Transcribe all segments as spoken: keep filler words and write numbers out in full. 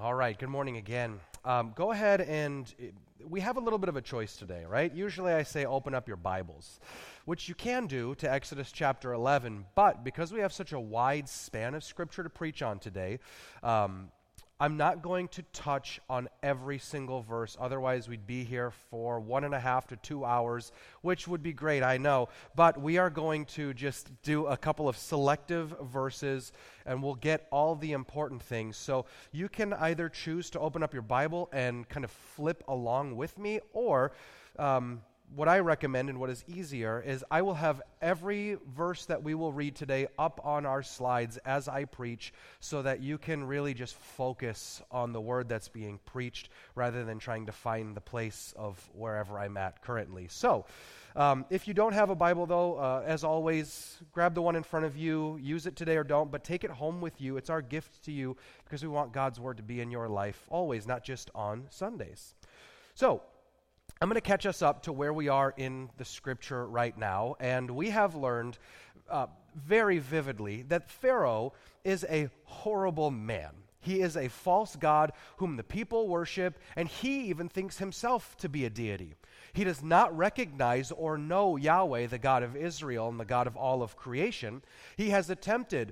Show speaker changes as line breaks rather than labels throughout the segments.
All right, good morning again. Um, go ahead and, we have a little bit of a choice today, right? Usually I say open up your Bibles, which you can do to Exodus chapter eleven, but because we have such a wide span of Scripture to preach on today, um, I'm not going to touch on every single verse. Otherwise, we'd be here for one and a half to two hours, which would be great, I know. But we are going to just do a couple of selective verses, and we'll get all the important things. So you can either choose to open up your Bible and kind of flip along with me, or um, what I recommend and what is easier is I will have every verse that we will read today up on our slides as I preach so that you can really just focus on the word that's being preached rather than trying to find the place of wherever I'm at currently. So, um, if you don't have a Bible though, uh, as always, grab the one in front of you, use it today or don't, but take it home with you. It's our gift to you because we want God's word to be in your life always, not just on Sundays. So, I'm going to catch us up to where we are in the Scripture right now, and we have learned uh, very vividly that Pharaoh is a horrible man. He is a false god whom the people worship, and he even thinks himself to be a deity. He does not recognize or know Yahweh, the God of Israel and the God of all of creation. He has attempted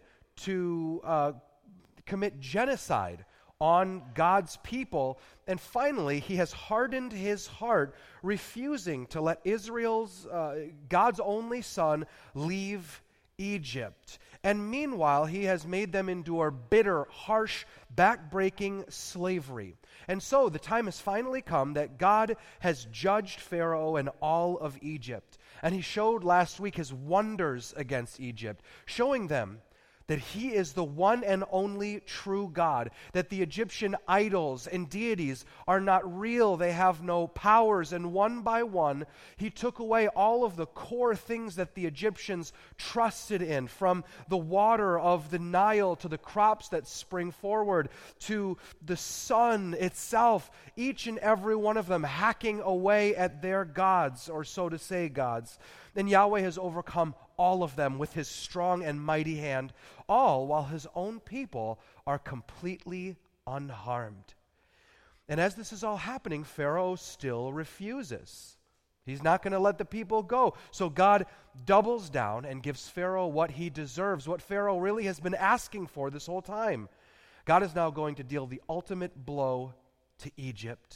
to uh, commit genocide on God's people, and finally he has hardened his heart, refusing to let Israel's, uh, God's only son, leave Egypt. And meanwhile, he has made them endure bitter, harsh, back-breaking slavery. And so the time has finally come that God has judged Pharaoh and all of Egypt. And he showed last week his wonders against Egypt, showing them that he is the one and only true God, that the Egyptian idols and deities are not real, they have no powers, and one by one, he took away all of the core things that the Egyptians trusted in, from the water of the Nile to the crops that spring forward, to the sun itself, each and every one of them hacking away at their gods, or so to say gods. And Yahweh has overcome all of them with his strong and mighty hand, all while his own people are completely unharmed. And as this is all happening, Pharaoh still refuses. He's not going to let the people go. So God doubles down and gives Pharaoh what he deserves, what Pharaoh really has been asking for this whole time. God is now going to deal the ultimate blow to Egypt.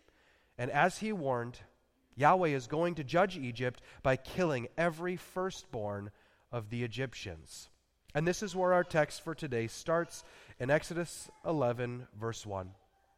And as he warned, Yahweh is going to judge Egypt by killing every firstborn of the Egyptians. And this is where our text for today starts in Exodus eleven, verse one.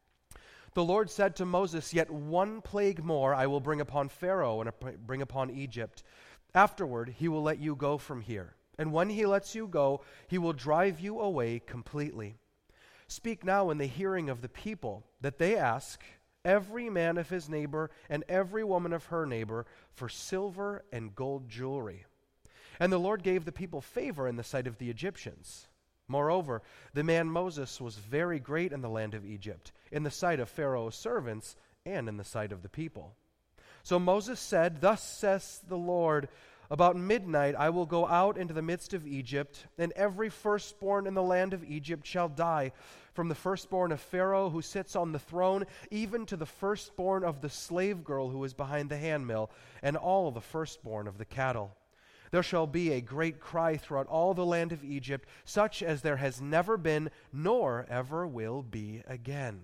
The Lord said to Moses, "Yet one plague more I will bring upon Pharaoh and bring upon Egypt. Afterward, he will let you go from here. And when he lets you go, he will drive you away completely. Speak now in the hearing of the people, that they ask, every man of his neighbor and every woman of her neighbor, for silver and gold jewelry." And the Lord gave the people favor in the sight of the Egyptians. Moreover, the man Moses was very great in the land of Egypt, in the sight of Pharaoh's servants and in the sight of the people. So Moses said, "Thus says the Lord, about midnight I will go out into the midst of Egypt, and every firstborn in the land of Egypt shall die, from the firstborn of Pharaoh who sits on the throne, even to the firstborn of the slave girl who is behind the handmill, and all the firstborn of the cattle. There shall be a great cry throughout all the land of Egypt, such as there has never been, nor ever will be again."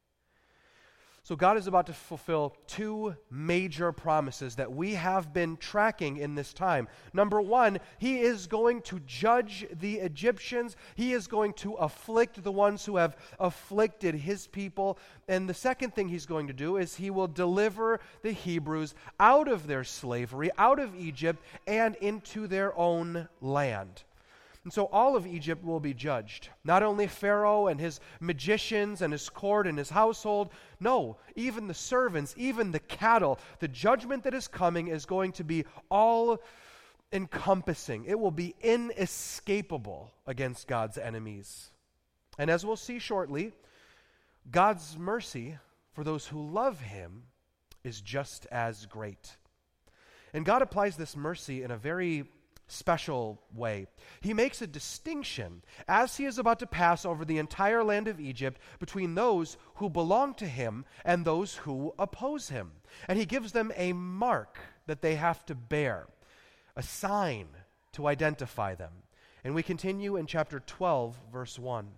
So God is about to fulfill two major promises that we have been tracking in this time. Number one, he is going to judge the Egyptians. He is going to afflict the ones who have afflicted his people. And the second thing he's going to do is he will deliver the Hebrews out of their slavery, out of Egypt, and into their own land. And so all of Egypt will be judged. Not only Pharaoh and his magicians and his court and his household. No, even the servants, even the cattle. The judgment that is coming is going to be all encompassing. It will be inescapable against God's enemies. And as we'll see shortly, God's mercy for those who love him is just as great. And God applies this mercy in a very special way. He makes a distinction as he is about to pass over the entire land of Egypt between those who belong to him and those who oppose him. And he gives them a mark that they have to bear, a sign to identify them. And we continue in chapter twelve, verse one.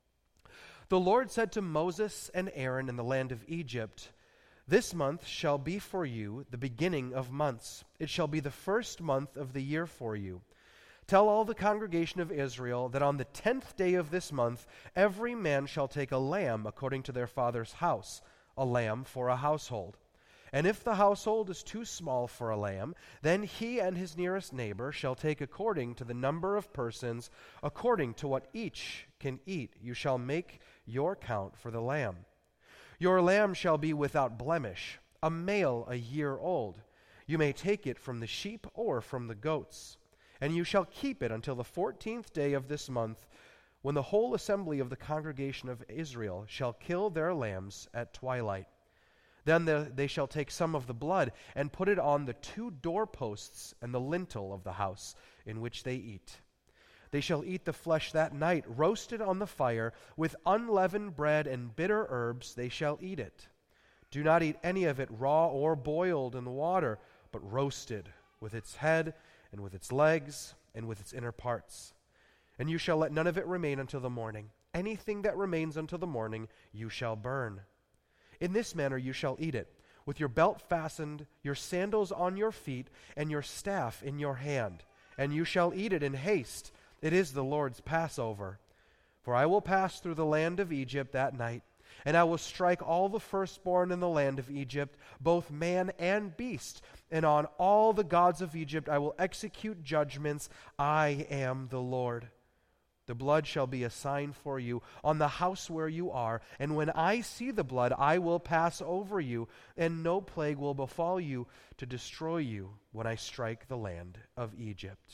The Lord said to Moses and Aaron in the land of Egypt, "This month shall be for you the beginning of months. It shall be the first month of the year for you. Tell all the congregation of Israel that on the tenth day of this month every man shall take a lamb according to their father's house, a lamb for a household. And if the household is too small for a lamb, then he and his nearest neighbor shall take according to the number of persons, according to what each can eat. You shall make your count for the lamb. Your lamb shall be without blemish, a male a year old. You may take it from the sheep or from the goats. And you shall keep it until the fourteenth day of this month, when the whole assembly of the congregation of Israel shall kill their lambs at twilight. Then the, they shall take some of the blood and put it on the two doorposts and the lintel of the house in which they eat. They shall eat the flesh that night, roasted on the fire, with unleavened bread and bitter herbs they shall eat it. Do not eat any of it raw or boiled in the water, but roasted, with its head and with its legs and with its inner parts. And you shall let none of it remain until the morning. Anything that remains until the morning you shall burn. In this manner you shall eat it, with your belt fastened, your sandals on your feet, and your staff in your hand. And you shall eat it in haste. It is the Lord's Passover. For I will pass through the land of Egypt that night, and I will strike all the firstborn in the land of Egypt, both man and beast. And on all the gods of Egypt I will execute judgments. I am the Lord. The blood shall be a sign for you on the house where you are. And when I see the blood, I will pass over you, and no plague will befall you to destroy you when I strike the land of Egypt."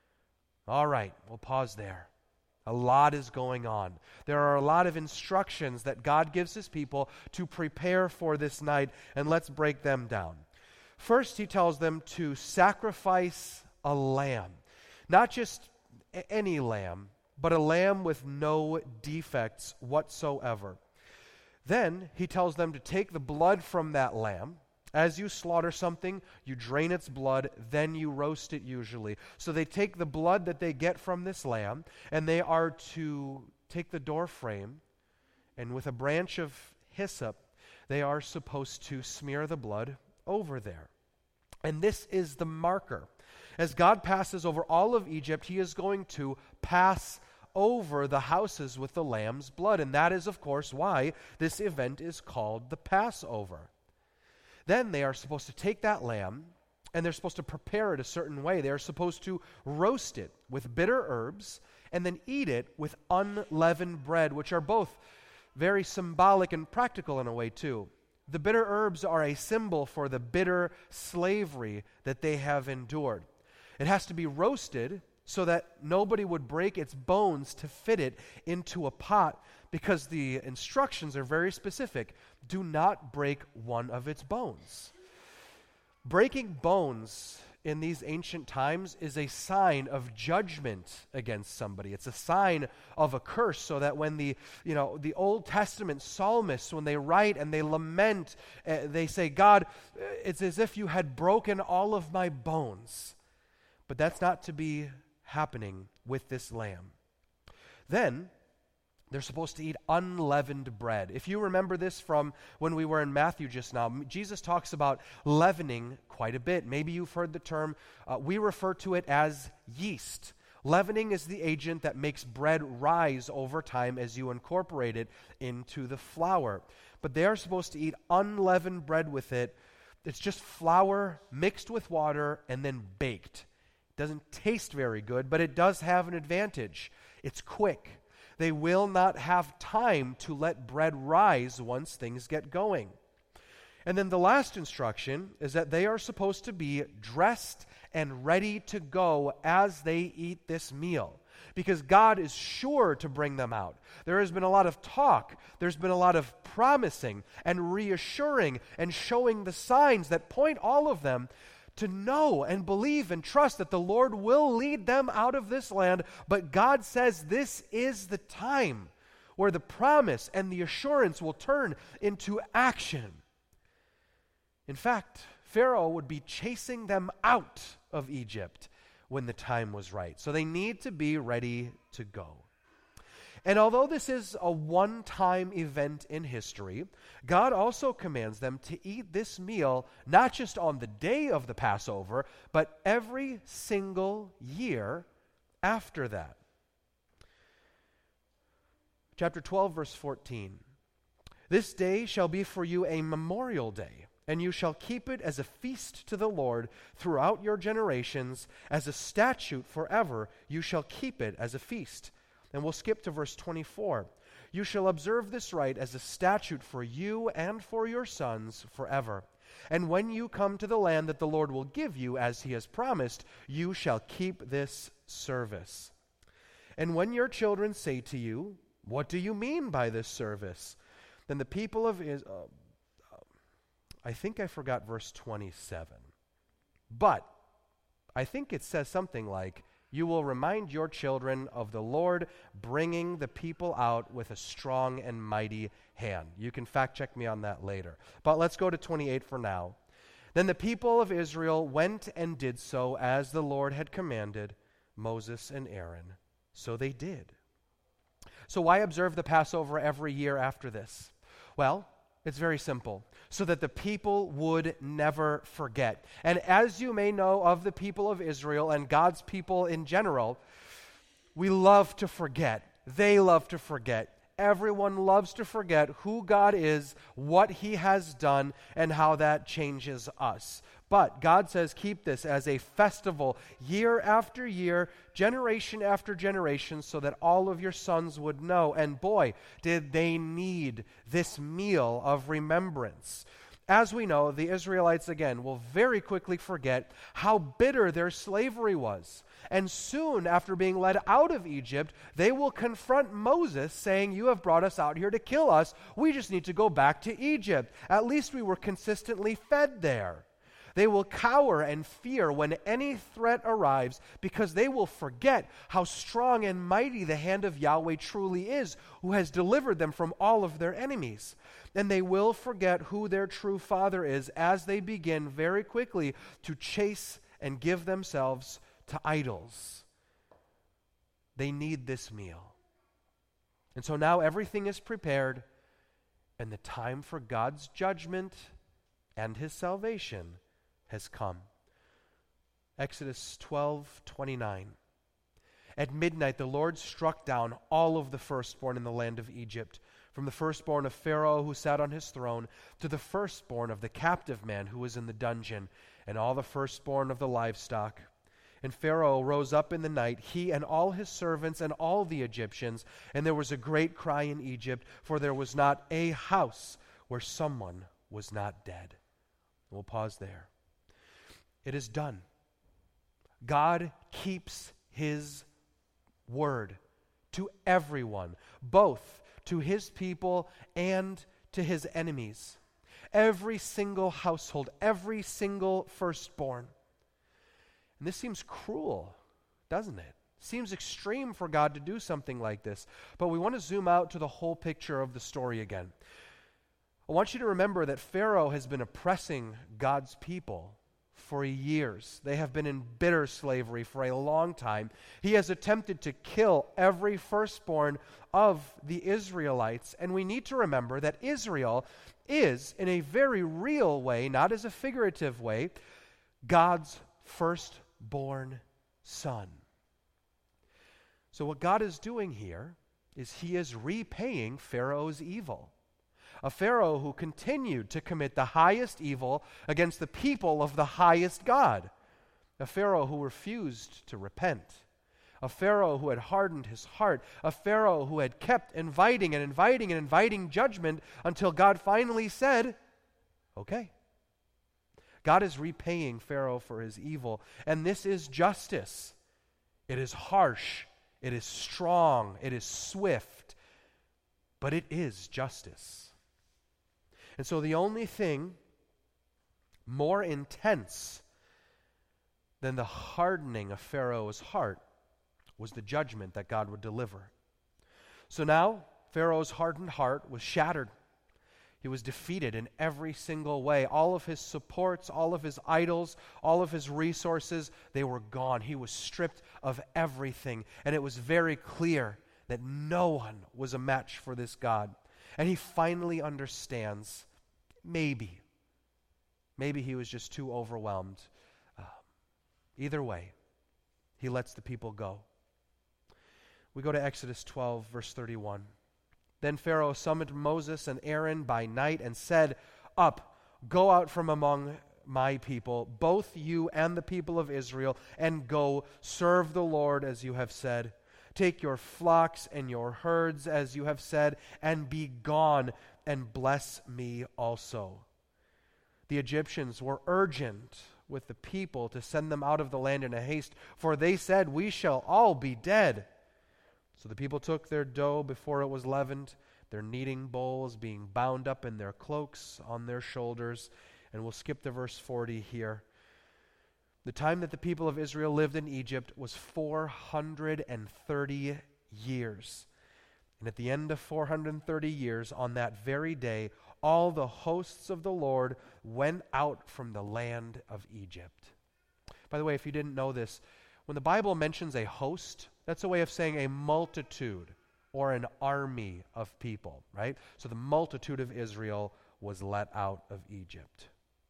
All right, we'll pause there. A lot is going on. There are a lot of instructions that God gives his people to prepare for this night, and let's break them down. First, he tells them to sacrifice a lamb. Not just any lamb, but a lamb with no defects whatsoever. Then he tells them to take the blood from that lamb. As you slaughter something, you drain its blood, then you roast it usually. So they take the blood that they get from this lamb, and they are to take the door frame, and with a branch of hyssop, they are supposed to smear the blood over there. And this is the marker. As God passes over all of Egypt, he is going to pass over the houses with the lamb's blood. And that is, of course, why this event is called the Passover. Then they are supposed to take that lamb, and they're supposed to prepare it a certain way. They are supposed to roast it with bitter herbs, and then eat it with unleavened bread, which are both very symbolic and practical in a way too. The bitter herbs are a symbol for the bitter slavery that they have endured. It has to be roasted so that nobody would break its bones to fit it into a pot, because the instructions are very specific. Do not break one of its bones. Breaking bones in these ancient times is a sign of judgment against somebody. It's a sign of a curse, so that when the, you know, the Old Testament psalmists, when they write and they lament, uh, they say, God, it's as if you had broken all of my bones. But that's not to be happening with this lamb. Then they're supposed to eat unleavened bread. If you remember this from when we were in Matthew just now, Jesus talks about leavening quite a bit. Maybe you've heard the term. Uh, we refer to it as yeast. Leavening is the agent that makes bread rise over time as you incorporate it into the flour. But they are supposed to eat unleavened bread with it. It's just flour mixed with water and then baked. It doesn't taste very good, but it does have an advantage. It's quick. They will not have time to let bread rise once things get going. And then the last instruction is that they are supposed to be dressed and ready to go as they eat this meal, because God is sure to bring them out. There has been a lot of talk. There's been a lot of promising and reassuring and showing the signs that point all of them to know and believe and trust that the Lord will lead them out of this land. But God says this is the time where the promise and the assurance will turn into action. In fact, Pharaoh would be chasing them out of Egypt when the time was right. So they need to be ready to go. And although this is a one-time event in history, God also commands them to eat this meal not just on the day of the Passover, but every single year after that. Chapter twelve, verse fourteen. This day shall be for you a memorial day, and you shall keep it as a feast to the Lord throughout your generations, as a statute forever. You shall keep it as a feast. And we'll skip to verse twenty-four. You shall observe this rite as a statute for you and for your sons forever. And when you come to the land that the Lord will give you, as he has promised, you shall keep this service. And when your children say to you, what do you mean by this service? Then the people of Israel, uh, I think I forgot verse twenty-seven. But I think it says something like, you will remind your children of the Lord bringing the people out with a strong and mighty hand. You can fact check me on that later. But let's go to twenty-eight for now. Then the people of Israel went and did so as the Lord had commanded Moses and Aaron. So they did. So why observe the Passover every year after this? Well, it's very simple, so that the people would never forget. And as you may know of the people of Israel and God's people in general, we love to forget. They love to forget. Everyone loves to forget who God is, what he has done, and how that changes us. But God says keep this as a festival year after year, generation after generation, so that all of your sons would know. And boy, did they need this meal of remembrance. As we know, the Israelites, again, will very quickly forget how bitter their slavery was. And soon after being led out of Egypt, they will confront Moses, saying, you have brought us out here to kill us. We just need to go back to Egypt. At least we were consistently fed there. They will cower and fear when any threat arrives, because they will forget how strong and mighty the hand of Yahweh truly is, who has delivered them from all of their enemies. And they will forget who their true father is as they begin very quickly to chase and give themselves to idols. They need this meal. And so now everything is prepared, and the time for God's judgment and his salvation has come. Exodus twelve twenty-nine. At midnight the Lord struck down all of the firstborn in the land of Egypt, from the firstborn of Pharaoh who sat on his throne to the firstborn of the captive man who was in the dungeon, and all the firstborn of the livestock. And Pharaoh rose up in the night, he and all his servants and all the Egyptians, and there was a great cry in Egypt, for there was not a house where someone was not dead. We'll pause there. It is done. God keeps his word to everyone, both to his people and to his enemies. Every single household, every single firstborn. And this seems cruel, doesn't it? Seems extreme for God to do something like this. But we want to zoom out to the whole picture of the story again. I want you to remember that Pharaoh has been oppressing God's people for years. They have been in bitter slavery for a long time. He has attempted to kill every firstborn of the Israelites. And we need to remember that Israel is, in a very real way, not as a figurative way, God's firstborn son. So what God is doing here is he is repaying Pharaoh's evil. A Pharaoh who continued to commit the highest evil against the people of the highest God. A Pharaoh who refused to repent. A Pharaoh who had hardened his heart. A Pharaoh who had kept inviting and inviting and inviting judgment until God finally said, okay. God is repaying Pharaoh for his evil. And this is justice. It is harsh. It is strong. It is swift. But it is justice. And so the only thing more intense then the hardening of Pharaoh's heart was the judgment that God would deliver. So now, Pharaoh's hardened heart was shattered. He was defeated in every single way. All of his supports, all of his idols, all of his resources, they were gone. He was stripped of everything. And it was very clear that no one was a match for this God. And he finally understands, maybe, maybe he was just too overwhelmed. Uh, either way, he lets the people go. We go to Exodus twelve, verse thirty-one. Then Pharaoh summoned Moses and Aaron by night and said, "Up, go out from among my people, both you and the people of Israel, and go serve the Lord as you have said. Take your flocks and your herds as you have said, and be gone, and bless me also." The Egyptians were urgent with the people to send them out of the land in a haste, for they said, "We shall all be dead." So the people took their dough before it was leavened, their kneading bowls being bound up in their cloaks on their shoulders. And we'll skip to verse forty here. The time that the people of Israel lived in Egypt was four hundred thirty years. And at the end of four hundred thirty years, on that very day, all the hosts of the Lord went out from the land of Egypt. By the way, if you didn't know this, when the Bible mentions a host, that's a way of saying a multitude or an army of people, right? So the multitude of Israel was let out of Egypt.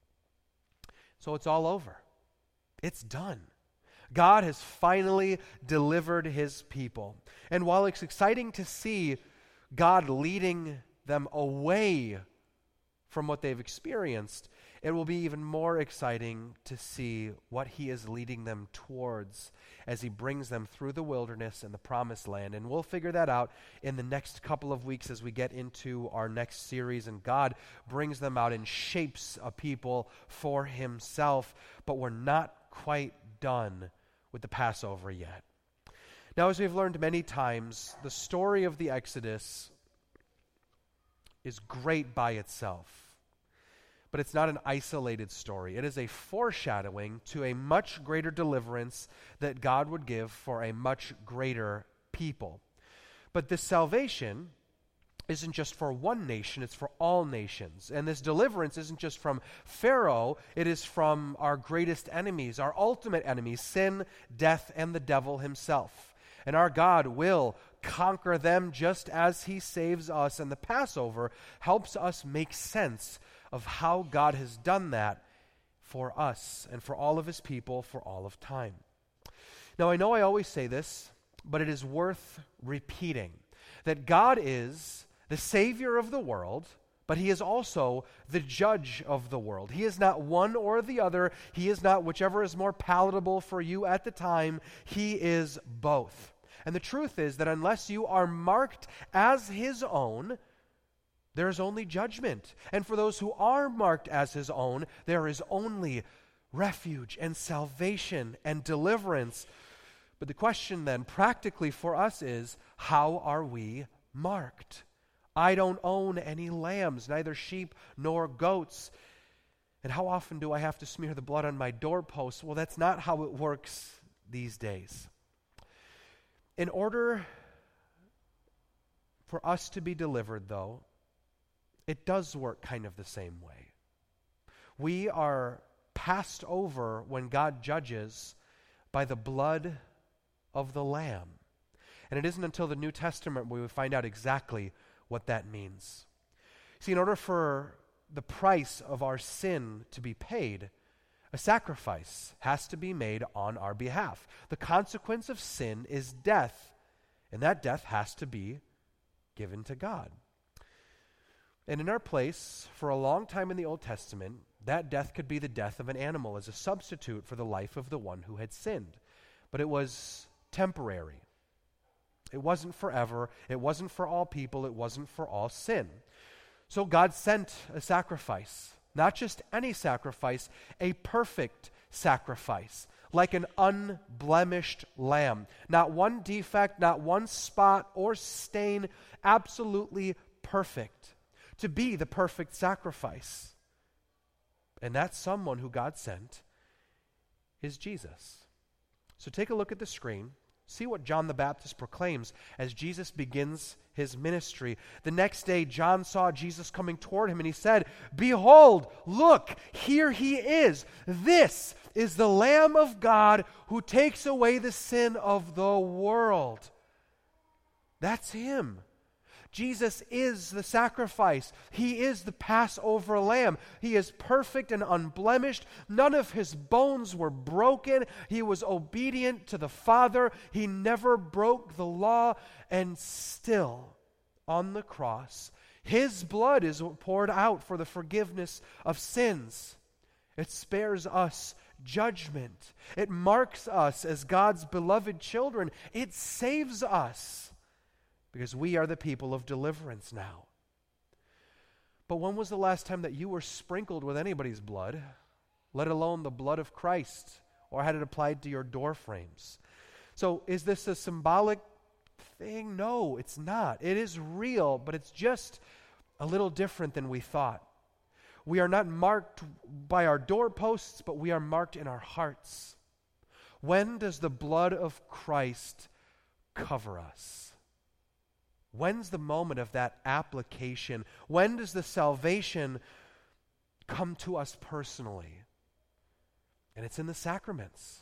So it's all over. It's done. God has finally delivered his people. And while it's exciting to see God leading them away from what they've experienced, it will be even more exciting to see what he is leading them towards as he brings them through the wilderness and the promised land. And we'll figure that out in the next couple of weeks as we get into our next series. And God brings them out and shapes a people for himself. But we're not quite done with the Passover yet. Now, as we've learned many times, the story of the Exodus is great by itself. But it's not an isolated story. It is a foreshadowing to a much greater deliverance that God would give for a much greater people. But this salvation isn't just for one nation, it's for all nations. And this deliverance isn't just from Pharaoh, it is from our greatest enemies, our ultimate enemies, sin, death, and the devil himself. And our God will conquer them just as he saves us. And the Passover helps us make sense of how God has done that for us and for all of his people for all of time. Now, I know I always say this, but it is worth repeating that God is the Savior of the world, but he is also the judge of the world. He is not one or the other. He is not whichever is more palatable for you at the time. He is both. And the truth is that unless you are marked as his own, there is only judgment. And for those who are marked as his own, there is only refuge and salvation and deliverance. But the question then, practically for us, is how are we marked? I don't own any lambs, neither sheep nor goats. And how often do I have to smear the blood on my doorposts? Well, that's not how it works these days. In order for us to be delivered, though, it does work kind of the same way. We are passed over when God judges by the blood of the Lamb. And it isn't until the New Testament where we find out exactly what that means. See, in order for the price of our sin to be paid, a sacrifice has to be made on our behalf. The consequence of sin is death, and that death has to be given to God. And in our place, for a long time in the Old Testament, that death could be the death of an animal as a substitute for the life of the one who had sinned. But it was temporary. It wasn't forever. It wasn't for all people. It wasn't for all sin. So God sent a sacrifice, not just any sacrifice, a perfect sacrifice, like an unblemished lamb. Not one defect, not one spot or stain, absolutely perfect. To be the perfect sacrifice. And that someone who God sent is Jesus. So take a look at the screen. See what John the Baptist proclaims as Jesus begins his ministry. The next day, John saw Jesus coming toward him, and he said, "Behold, look, here he is. This is the Lamb of God who takes away the sin of the world." That's him. Jesus is the sacrifice. He is the Passover lamb. He is perfect and unblemished. None of his bones were broken. He was obedient to the Father. He never broke the law. And still, on the cross, his blood is poured out for the forgiveness of sins. It spares us judgment. It marks us as God's beloved children. It saves us, because we are the people of deliverance now. But when was the last time that you were sprinkled with anybody's blood, let alone the blood of Christ, or had it applied to your door frames? So is this a symbolic thing? No, it's not. It is real, but it's just a little different than we thought. We are not marked by our doorposts, but we are marked in our hearts. When does the blood of Christ cover us? When's the moment of that application? When does the salvation come to us personally? And it's in the sacraments.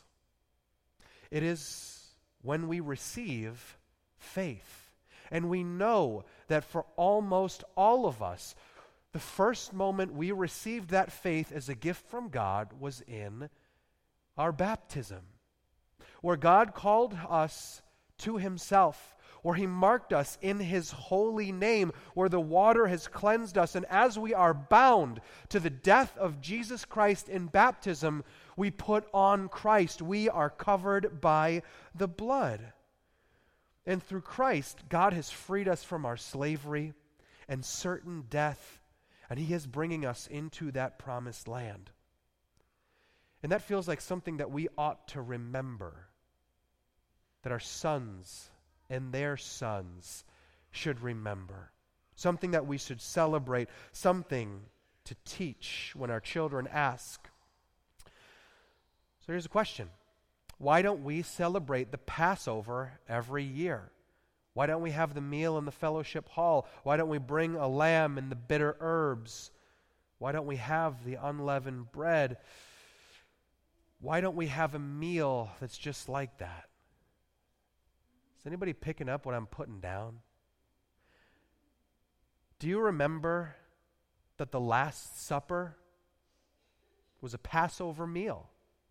It is when we receive faith. And we know that for almost all of us, the first moment we received that faith as a gift from God was in our baptism, where God called us to himself, where he marked us in his holy name, where the water has cleansed us. And as we are bound to the death of Jesus Christ in baptism, we put on Christ. We are covered by the blood. And through Christ, God has freed us from our slavery and certain death, and he is bringing us into that promised land. And that feels like something that we ought to remember, that our sons and their sons should remember. Something that we should celebrate, something to teach when our children ask. So here's a question. Why don't we celebrate the Passover every year? Why don't we have the meal in the fellowship hall? Why don't we bring a lamb and the bitter herbs? Why don't we have the unleavened bread? Why don't we have a meal that's just like that? Is anybody picking up what I'm putting down? Do you remember that the Last Supper was a Passover meal?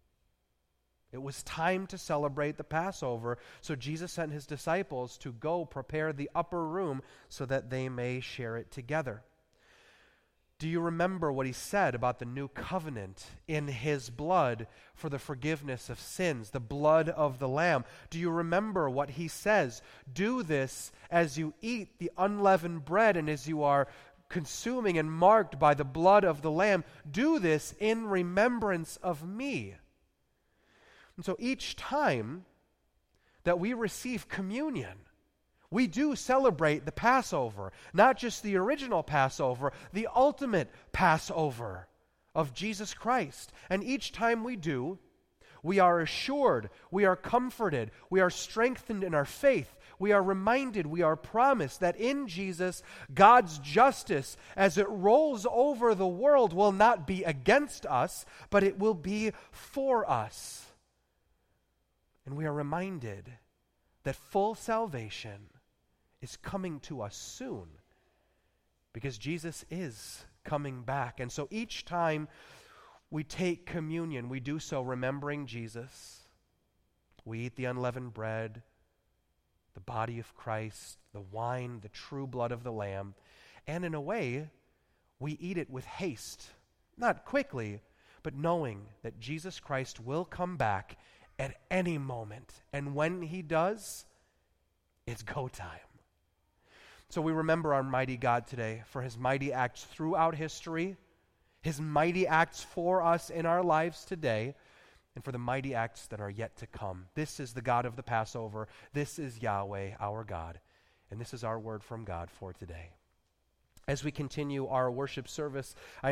It was time to celebrate the Passover, so Jesus sent his disciples to go prepare the upper room so that they may share it together. Do you remember what he said about the new covenant in his blood for the forgiveness of sins, the blood of the Lamb? Do you remember what he says? Do this as you eat the unleavened bread and as you are consuming and marked by the blood of the Lamb. Do this in remembrance of me. And so each time that we receive communion, we do celebrate the Passover, not just the original Passover, the ultimate Passover of Jesus Christ. And each time we do, we are assured, we are comforted, we are strengthened in our faith, we are reminded, we are promised that in Jesus, God's justice, as it rolls over the world, will not be against us, but it will be for us. And we are reminded that full salvation is coming to us soon, because Jesus is coming back. And so each time we take communion, we do so remembering Jesus. We eat the unleavened bread, the body of Christ, the wine, the true blood of the Lamb. And in a way, we eat it with haste, not quickly, but knowing that Jesus Christ will come back at any moment. And when he does, it's go time. So we remember our mighty God today for his mighty acts throughout history, his mighty acts for us in our lives today, and for the mighty acts that are yet to come. This is the God of the Passover. This is Yahweh, our God. And this is our word from God for today. As we continue our worship service, I